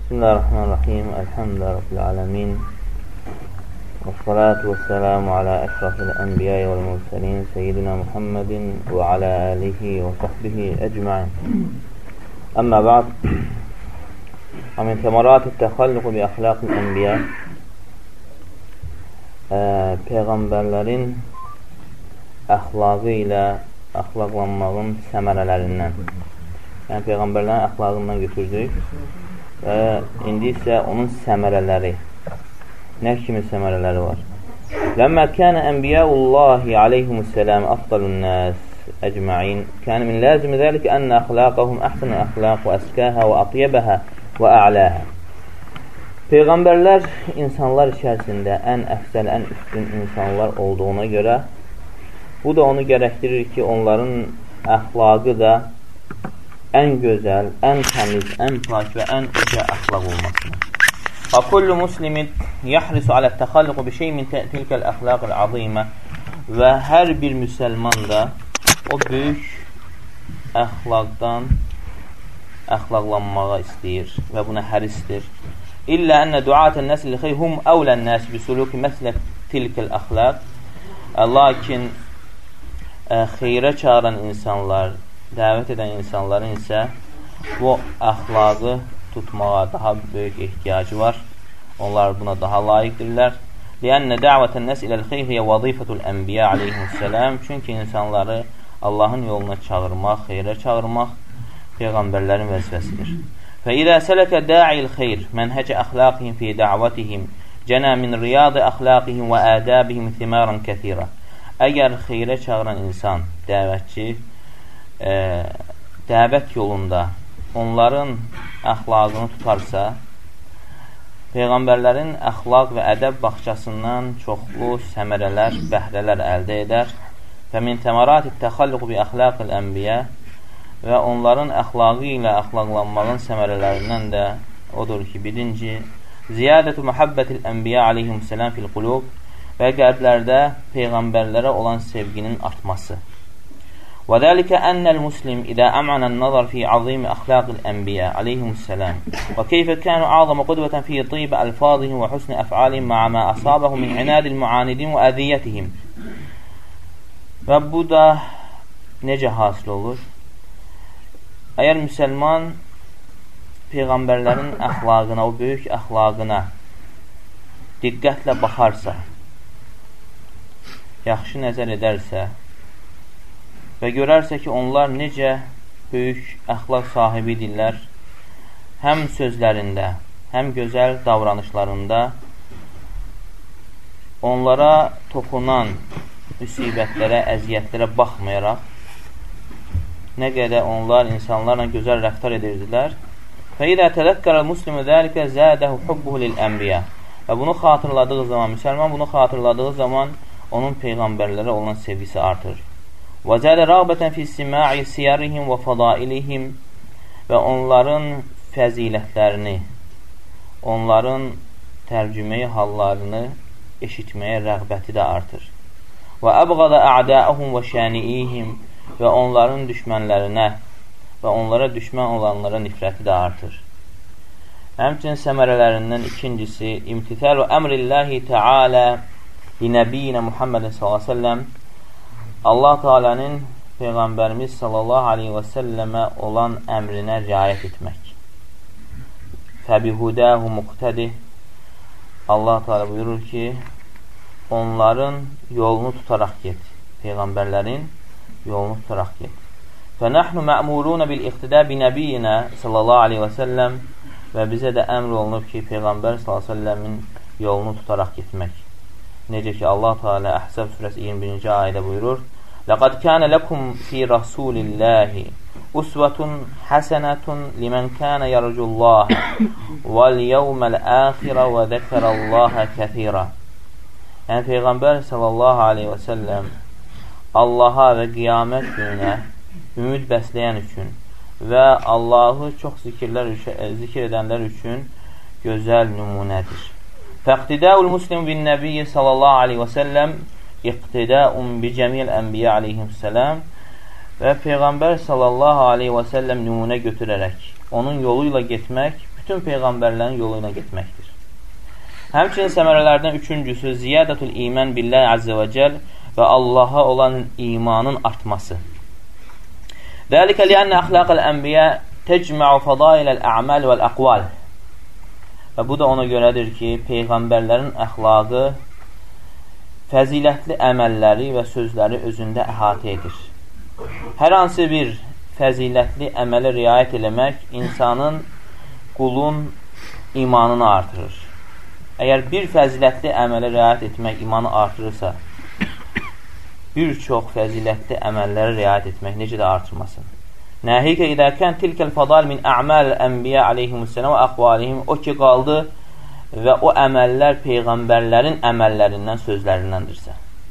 Bismillahirrahmanirrahim. Elhamdülillahi Rabbil alemin. Və salatu və selamu alə əşrafil ənbiyyə və mürsəlin seyyidina Muhammedin və alə alihi və sahbihi əcma'in. Əmmə ba'd. Min təmərat-ı təxalluqu bi əxlaqil ənbiyyə, Peyğəmbərlərin əxlaqı ilə əxlaqlanmağın səmərələrindən. Yəni, Peyğəmbərlərin əxlaqından götürdük və indi isə onun səmərələri. Nə kimi səmərələri var? Ləmmə kənə ənbiyəullahi aleyhimussalam afdalun nəs əcma'in, kənə min lazimi zəlikə ənə əxlaqəhum əhsənə əxlaq və əskəhə və atyəbəhə və ə'ləhə. Peyğəmbərlər insanlar içərisində ən əfsəl, ən üstün insanlar olduğuna görə, bu da onu gərəkdirir ki, onların əxlaqı da ən gözəl, ən təmiz, ən pak və ən uca əxlaq olmasına. Və kullu muslimin yahrisu alə təxalluqu bi şey min tilkəl əxlaqil azimə, və hər bir müsəlman da o böyük əxlaqdan əxlaqlanmağa istəyir və buna hərisdir. İllə ənə duatən nəsil xeyr hum əvlən nəsi bi suluki məslə tilkəl əxlaq. Lakin xeyrə çağıran insanlar, dəvət edən insanların isə bu əxlaqı tutmağa daha böyük ehtiyacı var. Onlar buna daha layiqdirlər. Liənnə dəvətən nəs iləl xeyriyə vazifətul ənbiyyə aleyhissalam. Çünki insanları Allahın yoluna çağırmaq, xeyrə çağırmaq Peyğəmbərlərin vəzifəsidir. Fəidə sələkə də'il xeyr mənhəcə əxlaqihim fi dəvətihim cənə min riyadı əxlaqihim və ədəbihim thimaran kəthirə. Əgər xeyrə çağıran insan, dəvətçi, dəvət yolunda onların əxlaqını tutarsa, Peyğəmbərlərin əxlaq və ədəb baxçasından çoxlu səmərələr, bəhrələr əldə edər. Və min təmərat-ı təxalluq bi əxlaqil ənbiyyə, və onların əxlaqı ilə əxlaqlanmağın səmərələrindən də odur ki, birinci, ziyadətü muhabbətil ənbiyyə aleyhissalam fil qulub, və qəlblərdə Peyğəmbərlərə olan sevginin artması. Və dəlikə ənəl muslim idə əmənən nazar fi azimi əxlaqil ənbiyyə aleyhissalam və keyfə kənu azamı qudvətən fi tibə əlfazihim və husni əf'alihim ma'a mə əsabəhu min inadil müanidin və əziyyətihim. Və bu da necə hasil olur? Əgər müsəlman Peyğəmbərlərin əxlaqına, o böyük əxlaqına diqqətlə baxarsa, yaxşı nəzər edərsə və görərsə ki, onlar necə böyük əxlaq sahibidirlər, həm sözlərində, həm gözəl davranışlarında, onlara toxunan müsibətlərə, əziyyətlərə baxmayaraq, nə qədər onlar insanlarla gözəl rəftar edirdilər. Fəidə tələkkərəl muslimu dəlikə zədəhu hubbuhu lil-ənbiyyə. Və bunu xatırladığı zaman, müsəlman bunu xatırladığı zaman onun Peyğəmbərlərə olan sevgisi artır. Və zədə rəğbətən fi sima'i siyarihim və fadailihim, və onların fəzilətlərini, onların tərcüməyi hallarını eşitməyə rəğbəti də artır. Və əbğədə ə'dəəhum və şəniihim, və onların düşmənlərinə və onlara düşmən olanlara nifrəti də artır. Həmçinin səmərələrindən ikincisi, imtithəlu əmrilləhi təalə linəbiyyinə Muhammedin s.ə.v. Allah Teala'nın Peyğəmbərimiz sallallahu aleyhi və səlləmə olan əmrinə riayət etmək. Fəbihudəhu muqtədi. Allah Teala buyurur ki, onların yolunu tutaraq get. Peyğəmbərlərin yolunu tutaraq get. Fənəhnu mə'murunə bil-iqtidə binəbiyyinə sallallahu aleyhi və səlləm, və bizə də əmr olunub ki, Peyğəmbər sallallahu aleyhi və səlləmin yolunu tutaraq getmək. Necə ki, Allah Teala Əhzab surəsi 21-ci ayədə buyurur: "Laqad kana lakum fi rasulillahi uswatun hasanatun liman kana yarjullaha wal yawmal akhir və zəkarallaha kəthira." Yəni Peyğəmbər sallallahu aleyhi və səlləm Allaha və qiyamət gününə ümid bəsləyən üçün və Allahı çox zikr edənlər üçün gözəl nümunədir. Fəqtidəul muslim bin nəbiyyə sallallahu aleyhi və səlləm iqtidəun bi cəmiyəl ənbiyyə aleyhissalam, və Peyğəmbər sallallahu aleyhi və səlləm nümunə götürərək onun yolu ilə getmək bütün peyğəmbərlərin yolu ilə getməkdir. Həmçinin səmərələrdən üçüncüsü ziyadətul iman billahi azza və cəl və Allaha olan imanın artması. Dəlikə liənnə əxlaqəl ənbiyə təcmə'u fədailəl ə'məl vəl əqval. Və bu da ona görədir ki, peyğəmbərlərin əxlaqı fəzilətli əməlləri və sözləri özündə əhatə edir. Hər hansı bir fəzilətli əmələ riayət eləmək insanın, qulun imanını artırır. Əgər bir fəzilətli əmələ riayət etmək imanı artırırsa, bir çox fəzilətli əməllərə riayət etmək necə də artırmasın. Nəhikə idəkən tilkəl fədal min ə'məl ənbiyə aleyhimussalam və əqvalihim, o ki qaldı və o əməllər peyğəmbərlərin əməllərindən, sözlərindəndirsə.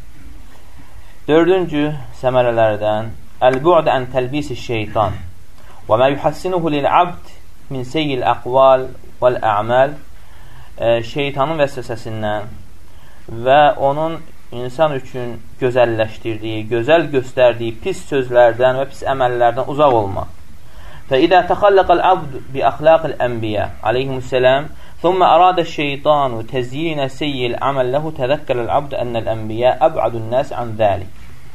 Dördüncü səmərələrdən əl-bu'd ən təlbisi şeytan və mə yuhassinuhu lil-abd min seyyil əqval vəl-ə'məl, şeytanın vəsvəsəsindən və onun insan üçün gözəlləşdirdiyi, gözəl göstərdiyi pis sözlərdən və pis əməllərdən uzaq olmaq. فإذا تخلق العبد بأخلاق الأنبياء عليهم السلام ثم أراد الشيطان تزيين سيء العمل له تذكر العبد أن الأنبياء أبعد الناس عن ذلك.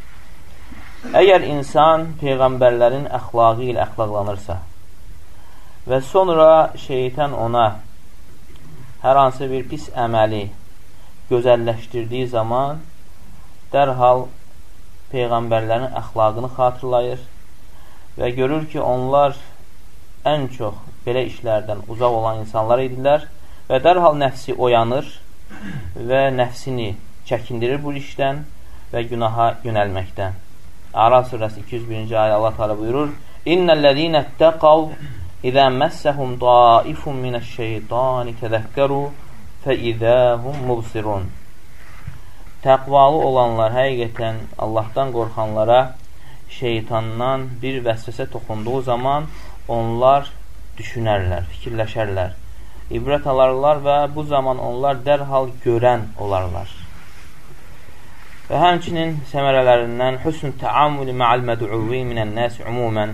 Əgər insan peyğəmbərlərin əxlaqı ilə əxlaqlanırsa və sonra şeytan ona hər hansı bir pis əməli gözəlləşdirdiyi zaman dərhal peyğəmbərlərin əxlaqını xatırlayır və görür ki, onlar ən çox belə işlərdən uzaq olan insanlar idilər və dərhal nəfsi oyanır və nəfsini çəkindirir bu işdən və günaha yönəlməkdən. Əraf surəsi 201-ci ayə Allah Teala buyurur: İnnellezîne ittaqav izâ messehum dâifun mineşşeytâni tezekkeru fe izâhum mubsirun. Təqvalı olanlar həqiqətən Allahdan qorxanlara şeytandan bir vəsvəsə toxunduğu zaman onlar düşünərlər, fikirləşərlər, ibrət alarlar və bu zaman onlar dərhal görən olarlar. Və həmçinin səmərələrindən hüsn-ü təamülü mə'al məd'uvi minən nəs ümumən,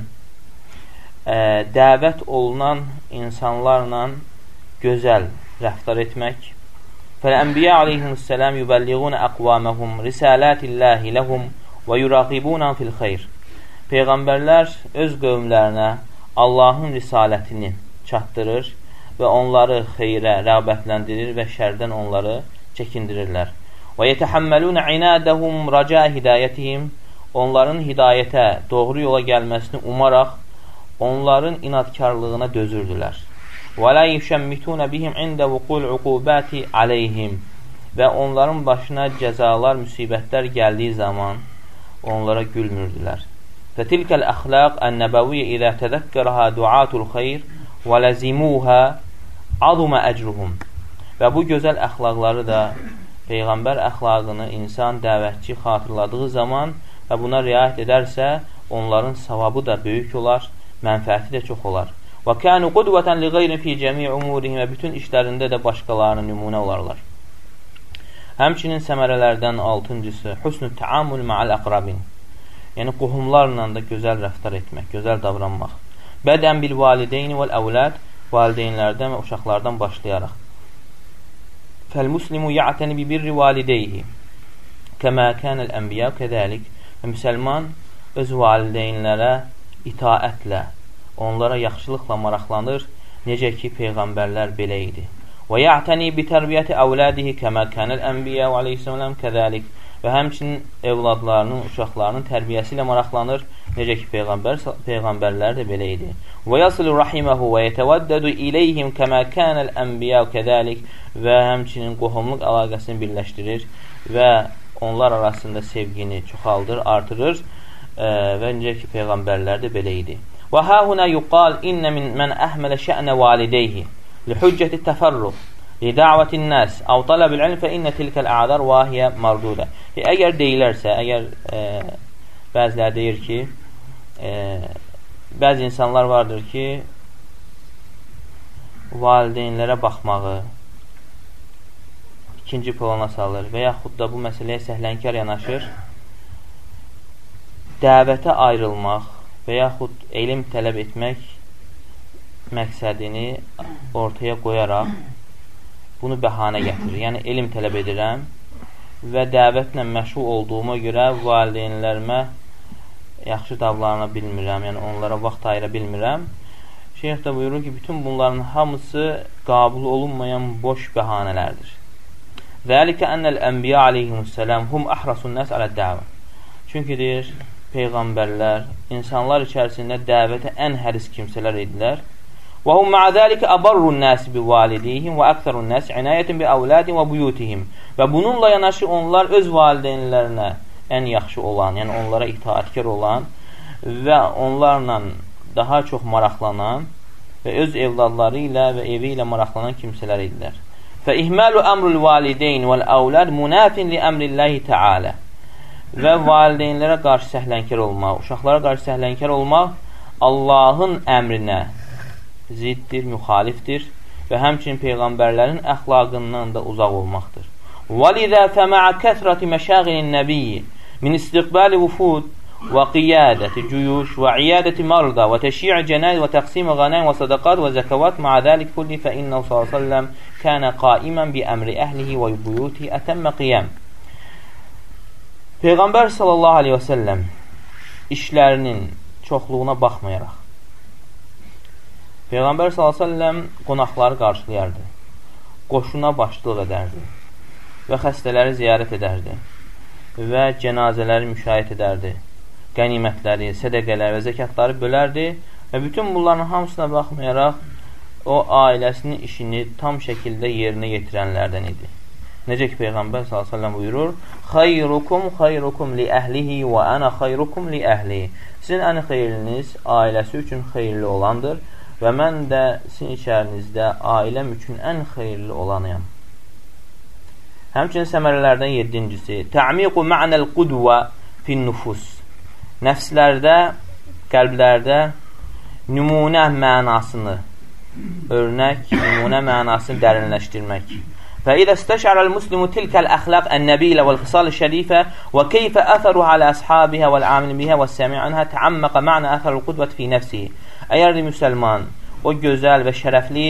dəvət olunan insanlarla gözəl rəftar etmək. Fəl-ənbiyyə aleyhimussalam yübəlliğunə əqvaməhum risalətilləhi ləhum və yuraqibunən fil xeyr. Peyğəmbərlər öz qövmlərinə Allahın risalətini çatdırır və onları xeyrə rəğbətləndirir və şərdən onları çəkindirirlər. Və yətəhəmməlunə inədəhum rəcə hidayətihim, onların hidayətə, doğru yola gəlməsini umaraq onların inadkarlığına dözürdülər. Və lə yüşəmmitunə bihim ində vuqul uqubəti aleyhim, və onların başına cəzalar, müsibətlər gəldiyi zaman onlara gülmürdülər. Fətilkəl əxlaq ən-nəbəviyyə idə tədəkkərəhə duatul xeyr və ləzimuhə adumə əcruhum. Və bu gözəl əxlaqları da Peyğəmbər əxlaqını insan dəvətçi xatırladığı zaman və buna riayət edərsə, onların savabı da böyük olar, mənfəəti də çox olar. Və kənu qudvətən li qeyrin fi cəmi umurihim, və bütün işlərində də başqalarına nümunə olarlar. Həmçinin səmərələrdən altıncısı hüsnü təamül mə'al əqrabin, yəni qohumlarla da gözəl rəftar etmək, gözəl davranmaq. Bədən bil valideyni vəl əvlad, valideynlərdən və uşaqlardan başlayaraq. Fəl-muslimu ya'təni bi birri valideyhi kəmə kənəl ənbiyə kəzəlik. Və müsəlman öz valideynlərə itaətlə, onlara yaxşılıqla maraqlanır, necə ki Peyğəmbərlər belə idi. Və ya'təni bi tərbiyyəti əvlədihi kəmə kənəl ənbiyə və aleyhissalam kəzəlik. Və həmçinin evladlarının, uşaqlarının tərbiyəsi ilə maraqlanır, necə ki Peyğəmbərlər də belə idi. Və yasilu rahiməhu və yətəvəddədu iləyhim kəmə kənəl ənbiyə kəzəlik. Və həmçinin qohumluq əlaqəsini birləşdirir və onlar arasında sevgini çoxaldır, artırır və necə ki Peyğəmbərlər də belə idi. Və həhunə yuqal innə mən əhmələ şə'nə valideyhi li hüccəti təfərruq li dəvətin nəs əv tələbil ilm fə innə tilkəl ədər vahiyyə mardudə. Əgər deyilərsə, əgər bəziləri deyir ki, bəzi insanlar vardır ki, valideynlərə baxmağı ikinci plana salır və yaxud da bu məsələyə səhlənkar yanaşır, dəvətə ayrılmaq və yaxud elm tələb etmək məqsədini ortaya qoyaraq bunu bəhanə gətirir. Yəni, elm tələb edirəm və dəvətlə məşğul olduğuma görə valideynlərimə yaxşı davranı bilmirəm, yəni onlara vaxt ayıra bilmirəm. Şeyx də buyurur ki, bütün bunların hamısı qabul olunmayan boş bəhanələrdir. Zəlikə ənəl ənbiya aleyhimussalam hum ahrasun nəs alə dəvə. Çünki deyir, Peyğəmbərlər insanlar içərisində dəvətə ən həris kimsələr idilər. Və hum ma'a zəlikə abarrun nəsi bi validihim və əksərun nəs inayətin bi əvladin və buyutihim. Və bununla yanaşı onlar öz valideynlərinə ən yaxşı olan, yəni onlara itaətkar olan və onlarla daha çox maraqlanan və öz evladları ilə və evi ilə maraqlanan kimsələr idilər. فإهمال أمر الوالدين والأولاد مناف لأمر الله تعالى. Və valideynlərə qarşı səhlənkar olmaq, uşaqlara qarşı səhlənkar olmaq Allahın əmrinə ziddir, müxalifdir və həmçinin Peyğəmbərlərin əxlaqından da uzaq olmaqdır. وَلِذَا فَمَعَ كَثْرَةِ مَشَاغِلِ النَّبِيِّ مِنْ اسْتِقْبَالِ وُفُودِ وَقِيَادَةِ جُيُوشِ وَعِيَادَةِ مَرْضَى وَتَشْيِعِ جَنَائِزِ وَتَقْسِيمِ غَنَائِمِ وَصَدَقَاتِ وَزَكَوَاتِ مَعَ ذَلِكَ كُلِّهِ فَإِنَّهُ صَلَّى اللَّهُ عَلَيْهِ وَسَلَّمَ كَانَ قَائِمًا بِأَمْرِ أَهْلِهِ وَبُيُوتِهِ أَتَمَّ قِيَامٍ. Peyğəmbər sallallahu aleyhi və səlləm işlərinin çoxluğuna baxmayaraq Peyğəmbər sallallahu aleyhi və səlləm qonaqları qarşılayardı, qoşuna başçılıq edərdi və xəstələri ziyarət edərdi və cənazələri müşahidə edərdi, qənimətləri, sədəqələri və zəkatları bölərdi və bütün bunların hamısına baxmayaraq o ailəsinin işini tam şəkildə yerinə yetirənlərdən idi. Necə ki, Peyğəmbər s.ə.v buyurur, xayrukum xayrukum li əhlihi və ənə xayrukum li əhlihi. Sizin ən xeyirliniz ailəsi üçün xeyirli olandır və mən də sizin içərinizdə ailəm üçün ən xeyirli olanıyam. Həmçinin səmərələrdən 7-cisi, tə'miqu ma'nəl qudvə fin nufus. Nəfslərdə, qəlblərdə nümunə mənasını, örnək, nümunə mənasını dərinləşdirmək. فإذا استشعر المسلم تلك الأخلاق النبيلة والخصال الشريفة وكيف أثرها على أصحابها والعامل بها والسامع عنها تعمق معنى أثر القدوة في نفسه. Əgər müsəlman o gözəl və şərəfli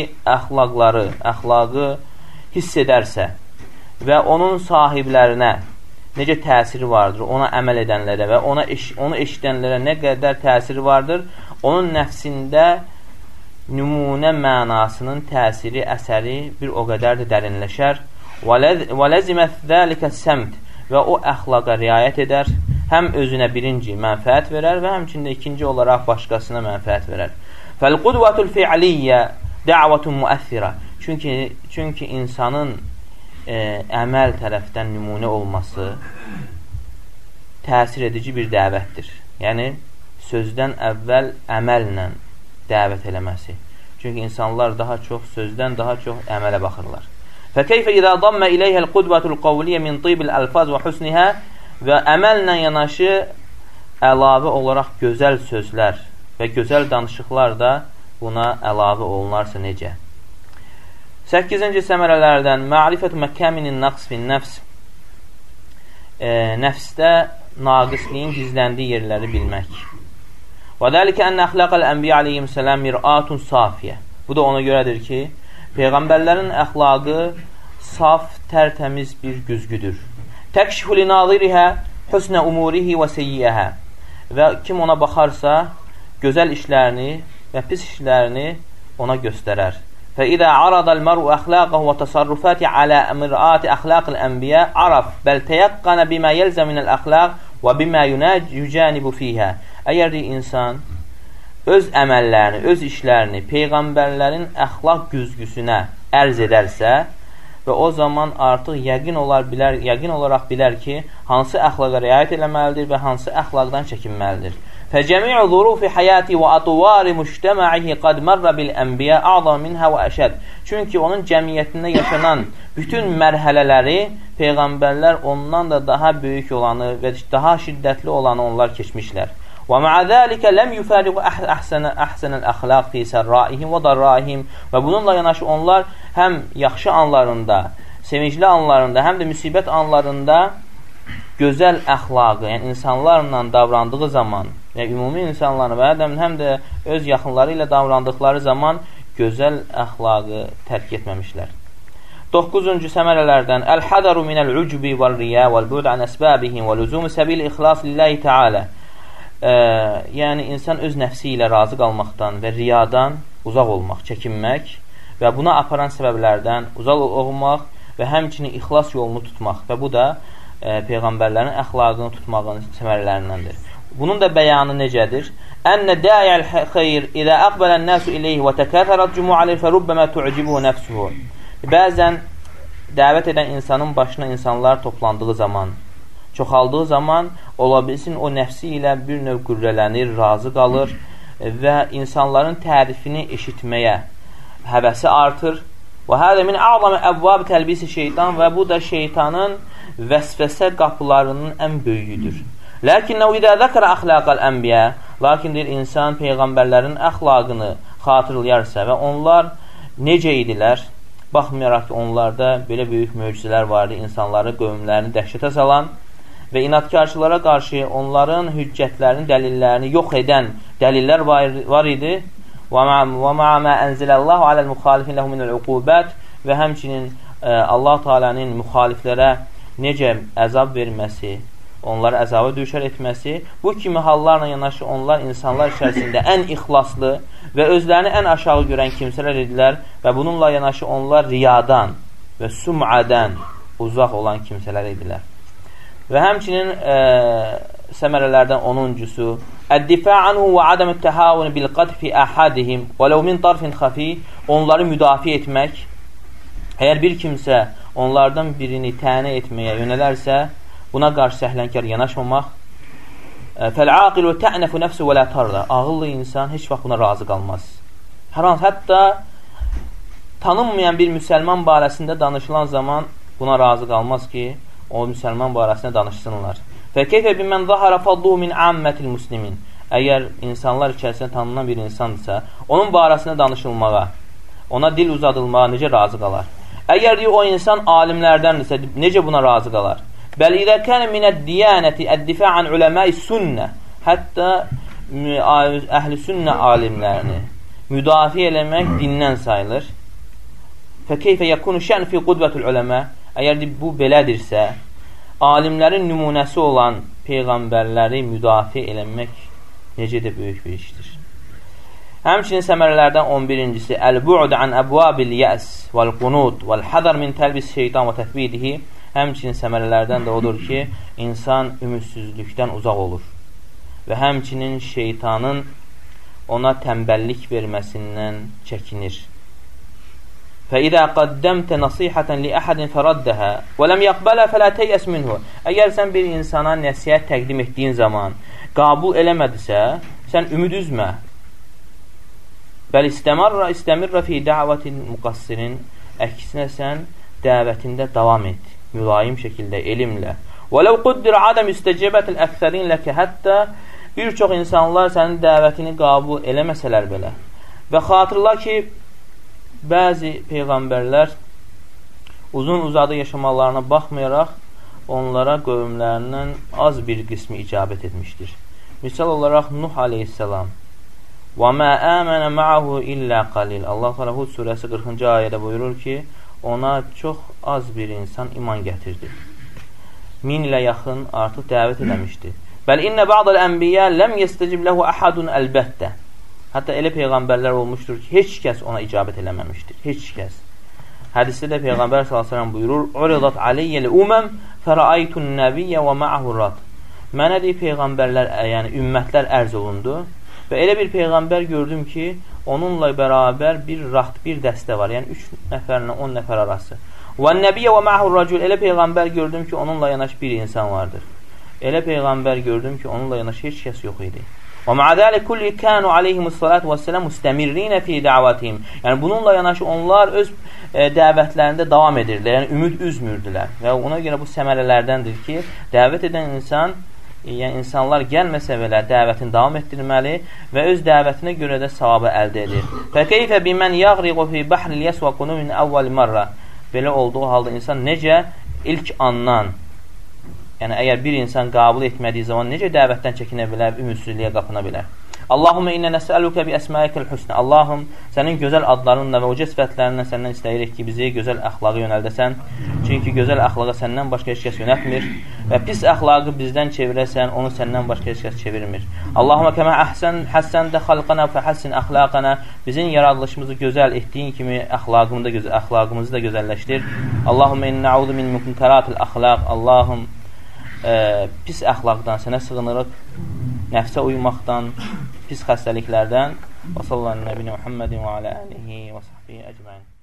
əxlaqı hiss edərsə və onun sahiblərinə necə təsiri vardır, ona əməl edənlərə və onu eşidənlərə nə qədər təsiri vardır, onun nəfsində nümunə mənasının təsiri, əsəri bir o qədər də dərinləşər. وَلَزِمَتْ ذَلِكَ السَّمْتِ Və o əxlaqa riayət edər, həm özünə birinci mənfəət verər və həmçində ikinci olaraq başqasına mənfəət verər. فَالْقُدْوَةُ الْفِعْلِيَّ دَعْوَةٌ مُؤَثِّرَةٌ Çünki insanın əməl tərəfdən nümunə olması təsir edici bir dəvətdir. Yəni, sözdən əvvəl əməllə dəvət eləməsi. Çünki insanlar daha çox sözdən daha çox əmələ baxırlar. فَكَيْفَ إِذَا ضَمَّ إِلَيْهَا الْقُدْوَةُ الْقَوْلِيَّ مِنْ طِيبِ الْأَلْفَاظِ وَحُسْنِهَا Və əməllə yanaşı əlavə olaraq gözəl sözlər və gözəl danışıqlar da buna əlavə olunarsa necə? 8-ci səmərələrdən Ma'rifətu məkəminin naqs fin nəfs Nəfsdə naqisliyin gizləndiyi yerləri bilmək. وَذَلِكَ أَنَّ أَخْلَاقَ الْأَنْبِيَ عَلَيْهِمْ السَّلَامِ مِرْآتٌ صَافِيَةٌ Bu da ona görədir ki, Peyğəmbərlərin əxlaqı saf, tərtəmiz bir güzgüdür. تَكْشِفُ لِنَاظِرِهَا حُسْنَ أُمُورِهِ وَسَيِّئَهَا Və kim ona baxarsa, gözəl işlərini və pis işlərini ona göstərər. فَإِذَا عَرَضَ الْمَرْءُ أَخْلَاقَهُ وَتَصَرُّفَاتِ عَلَى مِرْآتِ أَخْلَاقِ الْأَنْبِيَاءِ عَرَفْ بَلْ تَيَقَّنَ بِمَا يَلْزَمُ مِنَ الْأَخْلَاقِ وَبِمَا يُجَانِبُ فِيهَا Əgər insan öz əməllərini, öz işlərini Peyğəmbərlərin əxlaq güzgüsünə ərz edərsə və o zaman artıq yəqin olaraq bilər ki, hansı əxlaqa riayət eləməlidir və hansı əxlaqdan çəkinməlidir. فَجَمِعُ ظُرُوفِ حَيَاتِ وَأَطْوَارِ مُجْتَمَعِهِ قَدْ مَرَّ بِالْأَنْبِيَا أَعْظَمَ مِنْهَا وَأَشَدْ Çünki onun cəmiyyətində yaşanan bütün mərhələləri Peyğəmbərlər ondan da daha böyük olanı və daha şiddətli olanı onlar keçmişlər. وَمَعَ ذَٰلِكَ لَمْ يُفَارِقُ أَحْسَنَ الْأَخْلَاقِ فِي سَرَّائِهِمْ وَضَرَّائِهِمْ Və bununla yanaşı onlar həm yaxşı anlarında, sevincli anlarında, həm də müsibət anlarında gözəl əxlaqı, yəni insanlarla davrandığı zaman və ümumi insanların və həm də öz yaxınları ilə davrandıqları zaman gözəl əxlaqı tərk etməmişlər. 9-cu səmərələrdən Əl-hədəru minəl-ucbi vəl-riyə vəl-bu'd an əsbəbihim və lüzumu səbil ixlas lillahi teala. Yəni, insan öz nəfsi ilə razı qalmaqdan və riyadan uzaq olmaq, çəkinmək və buna aparan səbəblərdən uzaq olmaq və həmçinin ixlas yolunu tutmaq və bu da Peyğəmbərlərin əxlaqını tutmağın səmərələrindəndir. Bunun da bəyanı necədir? Ənə dəiyəl xeyr idə əqbələn nəsu iləyhi və təkəthərət cumu'aleyh fərubbəmə tu'cibuhu nəfsuhu. Bəzən dəvət edən insanın başına insanlar toplandığı zaman, çoxaldığı zaman ola bilsin o nəfsi ilə bir növ qürrələnir, razı qalır və insanların tərifini eşitməyə həvəsi artır. Və hədə min a'zami əvvab təlbisi şeytan və bu da şeytanın vəsvəsə qapılarının ən böyüyüdür. Lakinnəhu idə zəkərə əxlaqəl ənbiyə, lakin deyir, insan Peyğəmbərlərin əxlaqını xatırlayarsa və onlar necə idilər, baxmayaraq ki, onlarda belə böyük möcüzələr vardı, insanları, qövmlərini dəhşətə salan və inadkarçılara qarşı onların hüccətlərini, dəlillərini yox edən dəlillər var idi. Və ma'a mə ənziləllahu aləl müxalifin ləhu minəl uqubət və həmçinin Allah Teala'nın müxaliflərə necə əzab verməsi, onları əzaba düşər etməsi, bu kimi hallarla yanaşı onlar insanlar içərisində ən ixlaslı və özlərini ən aşağı görən kimsələr idilər və bununla yanaşı onlar riyadan və sum'adən uzaq olan kimsələr idilər. Və həmçinin səmərələrdən 10-uncusu Əd-difa anhu və adəm-ü təhavun bil-qad fi əhadihim və ləv min tarfin xafi, onları müdafiə etmək. Əgər bir kimsə onlardan birini tənə etməyə yönələrsə, buna qarşı səhlənkar yanaşmamaq. Fəl-aqilu tə'nəfu nəfsu və lə tarda. Ağıllı insan heç vaxt buna razı qalmaz. Hər an, hətta tanınmayan bir müsəlman barəsində danışılan zaman buna razı qalmaz ki, o müsəlman barəsində danışsınlar. Fəkeyfə bimən zahara fadluhu min ammətil muslimin. Əgər insanlar içərisində tanınan bir insandırsa, onun barəsində danışılmağa, ona dil uzadılmağa necə razı qalar? Əgər o insan alimlərdəndirsə, necə buna razı qalar? Bəl idə kənə minəd-diyanəti əd-difa an uləməi sünnə, hətta əhl-i sünnə alimlərini müdafiə eləmək dindən sayılır. Fəkeyfə yəkunu şən fi qudvətul uləmə. Əgər bu belədirsə, alimlərin nümunəsi olan Peyğəmbərləri müdafiə eləmək necə də böyük bir işdir. Həmçinin səmərələrdən 11-incisi Əl-bu'd an əbvabil yəs vəl-qunut vəl-hədər min təlbis şeytan və təthbidihi. Həmçinin səmərələrdən də odur ki, insan ümidsizlikdən uzaq olur və həmçinin şeytanın ona tənbəllik verməsindən çəkinir. فَإِذَا قَدَّمْتَ نَصِيحَةً لِأَحَدٍ فَرَدَّهَا وَلَمْ يَقْبَلَ فَلَا تَيْأَسْ مِنْهُ. Əgər sən bir insana nəsihət təqdim etdiyin zaman qəbul eləmədisə, sən ümid üzmə. Bəl istəmirrə fi dəvətin müqassirin. Əksinə sən dəvətində davam et, mülayim şəkildə, elmlə. وَلَوْ قُدِّرَ عَدَمْ يُسْتَجَبَةِ الْأَكْثَرِينَ لَكَ. Hətta bir çox insanlar sənin dəvətini qəbul eləməsələr belə. Və xatırla ki, bəzi Peyğəmbərlər uzun-uzadı yaşamalarına baxmayaraq onlara qövmlərindən az bir qismi icabət etmişdir. Misal olaraq Nuh aleyhissalam وَمَا آمَنَ مَعَهُ إِلَّا قَلِيلٌ. Allah Teala Hud surəsi 40-cı ayədə buyurur ki, ona çox az bir insan iman gətirdi. 1000 ilə yaxın artıq dəvət eləmişdi. Bəl innə ba'dəl ənbiyyə ləm yestəcib ləhu əhədun əlbəttə. Hətta elə Peyğəmbərlər olmuşdur ki, heç kəs ona icabət eləməmişdir. Heç kəs. Hədisdə də Peyğəmbər s.ə.v buyurur, Uridat aleyyəl uməm fərəaytun nəbiyyə və ma'hu rad. Mənə deyib Peyğəmbərlər, yəni ümmətlər ərz olundu və elə bir Peyğəmbər gördüm ki, onunla bərabər bir raht, bir dəstə var. Yəni 3 nəfərlə 10 nəfər arası. Və nəbiyyə və ma'hu racul. Elə Peyğəmbər gördüm ki, onunla yanaş bir insan vardır. Elə Peyğəmbər gördüm ki, onunla yanaş heç kəs yox idi. Və ma'adəli kulli kənu aleyhimussalatu vəssələm müstəmirrinə fi dəvətihim. Yəni bununla yanaşı onlar öz dəvətlərində davam edirlər. Yəni ümid üzmürdülər. Və ona görə bu səmərələrdəndir ki, dəvət edən insan, yəni insanlar gəlməsə belə dəvətini davam etdirməli və öz dəvətinə görə də savabı əldə edir. Fəkeyfə bimən yəğriqu fi bəhril yəsvəqunu min əvvəl marra. Belə olduğu halda insan necə ilk andan Yəni, əgər bir insan qəbul etmədiyi zaman necə dəvətdən çəkinə bilər, ümidsizliyə qapına bilər? Allahumma innə nəsəluka bi əsmaikəl husnə. Allahım, sənin gözəl adlarınla və uca sifətlərinlə səndən istəyirik ki, bizi gözəl əxlaqa yönəldəsən. Çünki gözəl əxlaqa səndən başqa heç kəs yönətmir və pis əxlaqı bizdən çevirəsən, onu səndən başqa heç kəs çevirmir. Allahumma kəmə həssəndə xalqana fəhəssin əxlaqana. Bizim yaradılışımızı gözəl etdiyin kimi əxlaqımızı da gözəlləşdir. Allahumma innə nəuzu min münkəratil əxlaq. Allahım, pis əxlaqdan sənə sığınırıq, nəfsə uymaqdan, pis xəstəliklərdən. Və sallallahu aleyhi və səlləm Muhammedin və alə alihi və sahbihi əcmain.